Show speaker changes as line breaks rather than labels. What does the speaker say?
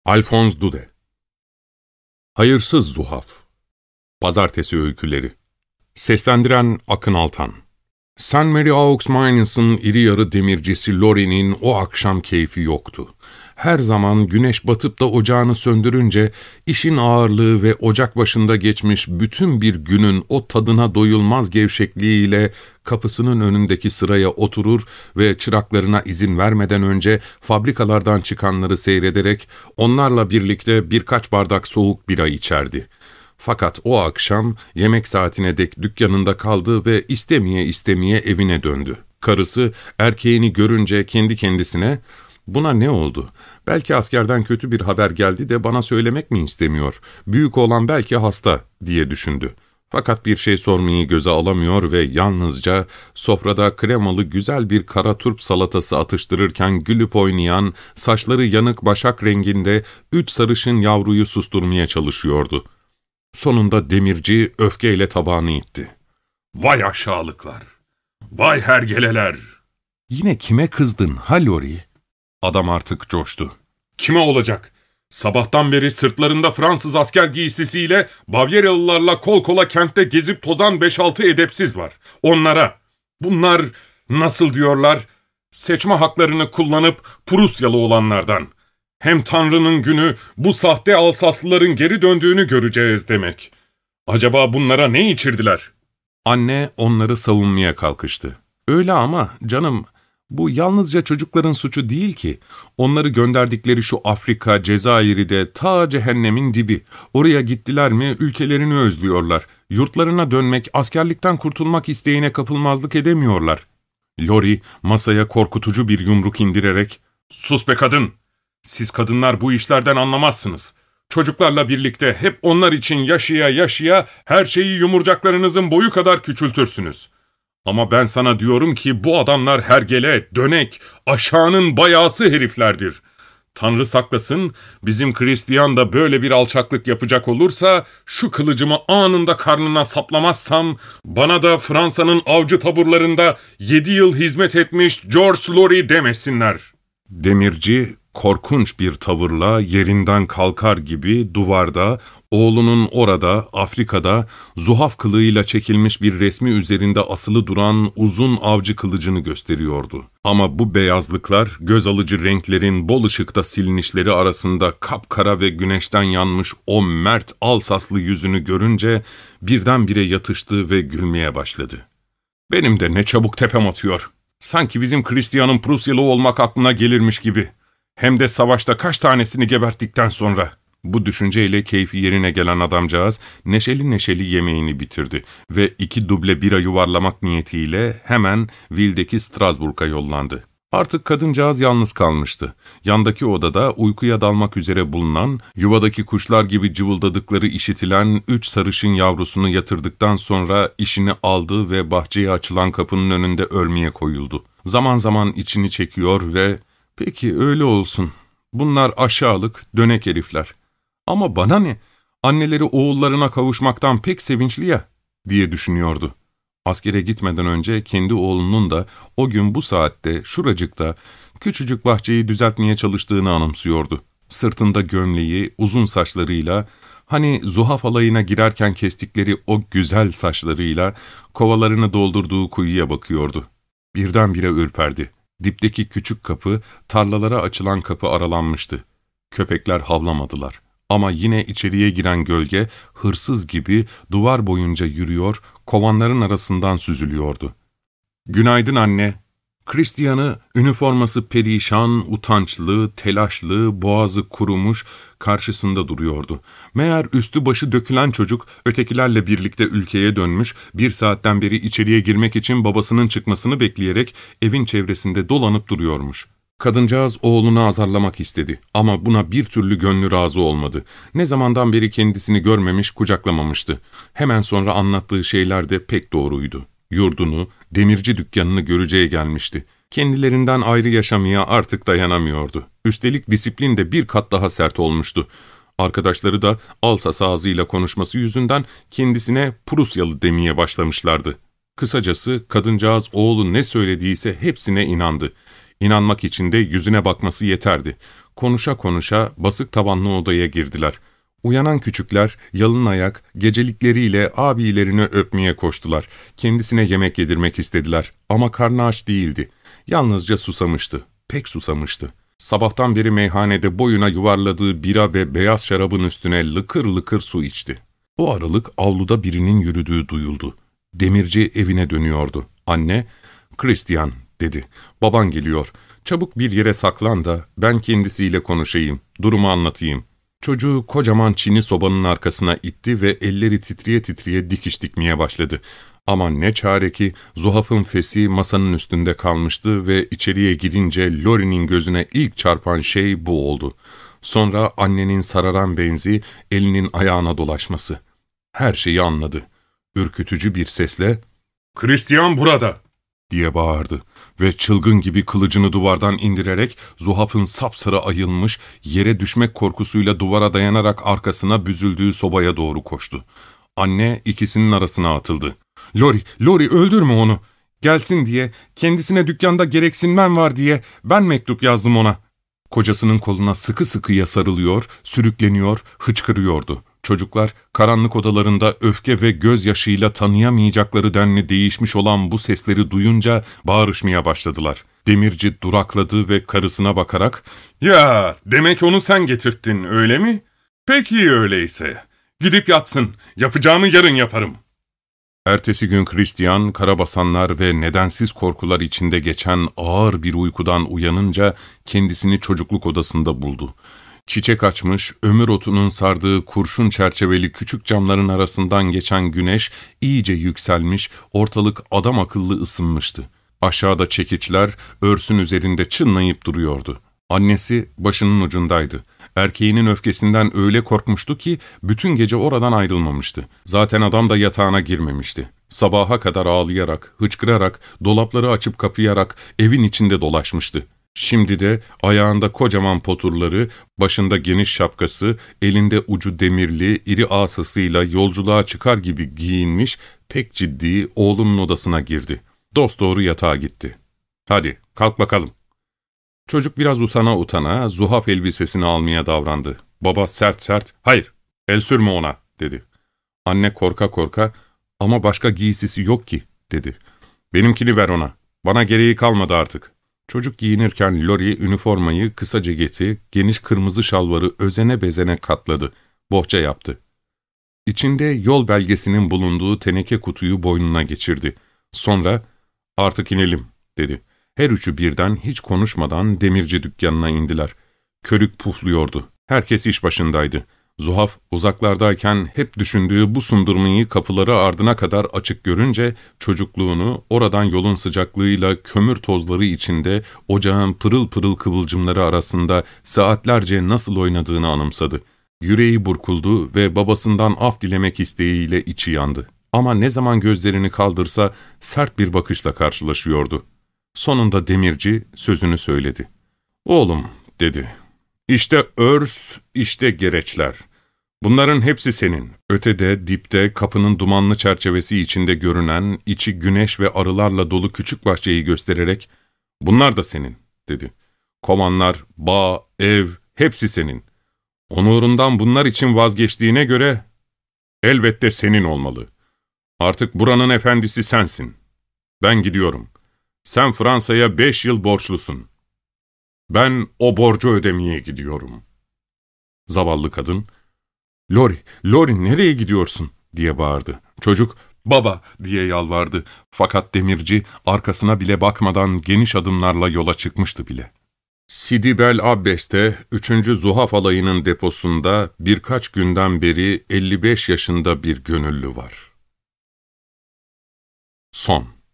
Alphonse Daudet. Hayırsız Zuhaf. Pazartesi Öyküleri. Seslendiren Akın Altan. St. Mary Aux Mines'ın iri yarı demircisi Laurie'nin o akşam keyfi yoktu. Her zaman güneş batıp da ocağını söndürünce, işin ağırlığı ve ocak başında geçmiş bütün bir günün o tadına doyulmaz gevşekliğiyle kapısının önündeki sıraya oturur ve çıraklarına izin vermeden önce fabrikalardan çıkanları seyrederek onlarla birlikte birkaç bardak soğuk bira içerdi. Fakat o akşam yemek saatine dek dükkanında kaldı ve istemeye istemeye evine döndü. Karısı erkeğini görünce kendi kendisine, "Buna ne oldu? Belki askerden kötü bir haber geldi de bana söylemek mi istemiyor? Büyük oğlan belki hasta," diye düşündü. Fakat bir şey sormayı göze alamıyor ve yalnızca sofrada kremalı güzel bir kara turp salatası atıştırırken gülüp oynayan, saçları yanık başak renginde 3 sarışın yavruyu susturmaya çalışıyordu. Sonunda demirci öfkeyle tabağını itti.
"Vay aşağılıklar! Vay hergeleler!"
"Yine kime kızdın ha Laurie?" Adam artık coştu.
"Kime olacak? Sabahtan beri sırtlarında Fransız asker giysisiyle Bavyeralılarla kol kola kentte gezip tozan 5-6 edepsiz var. Bunlar nasıl diyorlar? Seçme haklarını kullanıp Prusyalı olanlardan. Hem Tanrı'nın günü bu sahte Alsaslıların geri döndüğünü göreceğiz demek. Acaba bunlara ne içirdiler?"
Anne onları savunmaya kalkıştı. "Öyle ama canım, bu yalnızca çocukların suçu değil ki. Onları gönderdikleri şu Afrika, Cezayir'i de ta cehennemin dibi. Oraya gittiler mi ülkelerini özlüyorlar. Yurtlarına dönmek, askerlikten kurtulmak isteğine kapılmazlık edemiyorlar." Laurie masaya korkutucu bir yumruk indirerek,
"Sus be kadın! Siz kadınlar bu işlerden anlamazsınız. Çocuklarla birlikte hep onlar için yaşaya yaşaya her şeyi yumurcaklarınızın boyu kadar küçültürsünüz. Ama ben sana diyorum ki bu adamlar hergele, dönek, aşağının bayağısı heriflerdir. Tanrı saklasın, bizim Hristiyan da böyle bir alçaklık yapacak olursa, şu kılıcımı anında karnına saplamazsam, bana da Fransa'nın avcı taburlarında 7 yıl hizmet etmiş George Laurie demesinler."
Demirci korkunç bir tavırla yerinden kalkar gibi duvarda, oğlunun orada, Afrika'da, zuhaf kılığıyla çekilmiş bir resmi üzerinde asılı duran uzun avcı kılıcını gösteriyordu. Ama bu beyazlıklar, göz alıcı renklerin bol ışıkta silinişleri arasında kapkara ve güneşten yanmış o mert Alsaslı yüzünü görünce birdenbire yatıştı ve gülmeye başladı. "Benim de ne çabuk tepem atıyor. Sanki bizim Hristiyan'ın Prusyalı olmak aklına gelirmiş gibi. Hem de savaşta kaç tanesini geberttikten sonra." Bu düşünceyle keyfi yerine gelen adamcağız neşeli neşeli yemeğini bitirdi ve 2 duble bira yuvarlamak niyetiyle hemen Ville'deki Strasbourg'a yollandı. Artık kadıncağız yalnız kalmıştı. Yandaki odada uykuya dalmak üzere bulunan, yuvadaki kuşlar gibi cıvıldadıkları işitilen 3 sarışın yavrusunu yatırdıktan sonra işini aldı ve bahçeye açılan kapının önünde ölmeye koyuldu. Zaman zaman içini çekiyor ve "Peki öyle olsun. Bunlar aşağılık, dönek herifler. Ama bana ne? Anneleri oğullarına kavuşmaktan pek sevinçli ya," diye düşünüyordu. Askere gitmeden önce kendi oğlunun da o gün bu saatte şuracıkta küçücük bahçeyi düzeltmeye çalıştığını anımsıyordu. Sırtında gömleği, uzun saçlarıyla, hani zuhaf alayına girerken kestikleri o güzel saçlarıyla kovalarını doldurduğu kuyuya bakıyordu. Birdenbire ürperdi. Dipteki küçük kapı, tarlalara açılan kapı aralanmıştı. Köpekler havlamadılar. Ama yine içeriye giren gölge, hırsız gibi duvar boyunca yürüyor, kovanların arasından süzülüyordu. "Günaydın anne." Hristiyan'ı, üniforması perişan, utançlı, telaşlı, boğazı kurumuş, karşısında duruyordu. Meğer üstü başı dökülen çocuk, ötekilerle birlikte ülkeye dönmüş, 1 saatten beri içeriye girmek için babasının çıkmasını bekleyerek evin çevresinde dolanıp duruyormuş. Kadıncağız oğlunu azarlamak istedi ama buna bir türlü gönlü razı olmadı. Ne zamandan beri kendisini görmemiş, kucaklamamıştı. Hemen sonra anlattığı şeyler de pek doğruydu. Yurdunu, demirci dükkanını göreceğe gelmişti. Kendilerinden ayrı yaşamaya artık dayanamıyordu. Üstelik disiplin de bir kat daha sert olmuştu. Arkadaşları da Alsas ağzıyla konuşması yüzünden kendisine Prusyalı demeye başlamışlardı. Kısacası kadıncağız oğlu ne söylediyse hepsine inandı. İnanmak için de yüzüne bakması yeterdi. Konuşa konuşa basık tavanlı odaya girdiler. Uyanan küçükler yalın ayak, gecelikleriyle abilerini öpmeye koştular. Kendisine yemek yedirmek istediler ama karnı aç değildi. Yalnızca susamıştı, pek susamıştı. Sabahtan beri meyhanede boyuna yuvarladığı bira ve beyaz şarabın üstüne lıkır lıkır su içti. O aralık avluda birinin yürüdüğü duyuldu. Demirci evine dönüyordu. Anne, "Christian," dedi. "Baban geliyor. Çabuk bir yere saklan da ben kendisiyle konuşayım, durumu anlatayım." Çocuğu kocaman çini sobanın arkasına itti ve elleri titriye titriye dikiş dikmeye başladı. Ama ne çare ki Zuhaf'ın fesi masanın üstünde kalmıştı ve içeriye girince Laurie'nin gözüne ilk çarpan şey bu oldu. Sonra annenin sararan benzi, elinin ayağına dolaşması. Her şeyi anladı. Ürkütücü bir sesle
"Christian burada!"
diye bağırdı ve çılgın gibi kılıcını duvardan indirerek Zuhaf'ın sapsarı ayılmış, yere düşmek korkusuyla duvara dayanarak arkasına büzüldüğü sobaya doğru koştu. Anne ikisinin arasına atıldı. Laurie öldürme onu. Gelsin diye, kendisine dükkanda gereksinmem var diye ben mektup yazdım ona." Kocasının koluna sıkı sıkıya sarılıyor, sürükleniyor, hıçkırıyordu. Çocuklar karanlık odalarında öfke ve gözyaşıyla tanıyamayacakları denli değişmiş olan bu sesleri duyunca bağırışmaya başladılar. Demirci durakladı ve karısına bakarak
"Ya, demek onu sen getirttin, öyle mi? Peki öyleyse. Gidip yatsın, yapacağımı yarın yaparım."
Ertesi gün Christian, karabasanlar ve nedensiz korkular içinde geçen ağır bir uykudan uyanınca kendisini çocukluk odasında buldu. Çiçek açmış, ömür otunun sardığı kurşun çerçeveli küçük camların arasından geçen güneş iyice yükselmiş, ortalık adam akıllı ısınmıştı. Aşağıda çekiçler örsün üzerinde çınlayıp duruyordu. Annesi başının ucundaydı. Erkeğinin öfkesinden öyle korkmuştu ki bütün gece oradan ayrılmamıştı. Zaten adam da yatağına girmemişti. Sabaha kadar ağlayarak, hıçkırarak, dolapları açıp kapayarak evin içinde dolaşmıştı. Şimdi de ayağında kocaman poturları, başında geniş şapkası, elinde ucu demirli, iri asasıyla yolculuğa çıkar gibi giyinmiş, pek ciddi oğlunun odasına girdi. Dosdoğru yatağa gitti. "Hadi, kalk bakalım." Çocuk biraz utana utana Zuhaf elbisesini almaya davrandı. Baba sert, "Hayır, el sürme ona," dedi. Anne korka korka, "Ama başka giysisi yok ki," dedi. "Benimkini ver ona, bana gereği kalmadı artık." Çocuk giyinirken Laurie üniformayı, kısa ceketi, geniş kırmızı şalvarı özene bezene katladı, bohça yaptı. İçinde yol belgesinin bulunduğu teneke kutuyu boynuna geçirdi. Sonra, "Artık inelim," dedi. Her üçü birden hiç konuşmadan demirci dükkanına indiler. Körük pufluyordu. Herkes iş başındaydı. Zuhaf uzaklardayken hep düşündüğü bu sundurmayı kapıları ardına kadar açık görünce çocukluğunu oradan yolun sıcaklığıyla kömür tozları içinde ocağın pırıl pırıl kıvılcımları arasında saatlerce nasıl oynadığını anımsadı. Yüreği burkuldu ve babasından af dilemek isteğiyle içi yandı. Ama ne zaman gözlerini kaldırsa sert bir bakışla karşılaşıyordu. Sonunda demirci sözünü söyledi. "Oğlum," dedi. "İşte örs, işte gereçler. Bunların hepsi senin. Ötede, dipte, kapının dumanlı çerçevesi içinde görünen, içi güneş ve arılarla dolu küçük bahçeyi göstererek, bunlar da senin," dedi. "Kovanlar, bağ, ev, hepsi senin. Onurundan bunlar için vazgeçtiğine göre, elbette senin olmalı. Artık buranın efendisi sensin. Ben gidiyorum. Sen Fransa'ya 5 yıl borçlusun. Ben o borcu ödemeye gidiyorum." Zavallı kadın, Laurie nereye gidiyorsun?" diye bağırdı. Çocuk, "Baba," diye yalvardı. Fakat demirci arkasına bile bakmadan geniş adımlarla yola çıkmıştı bile. Sidi Bel Abbes'te 3. Zuhaf alayının deposunda birkaç günden beri 55 yaşında bir gönüllü var. Son.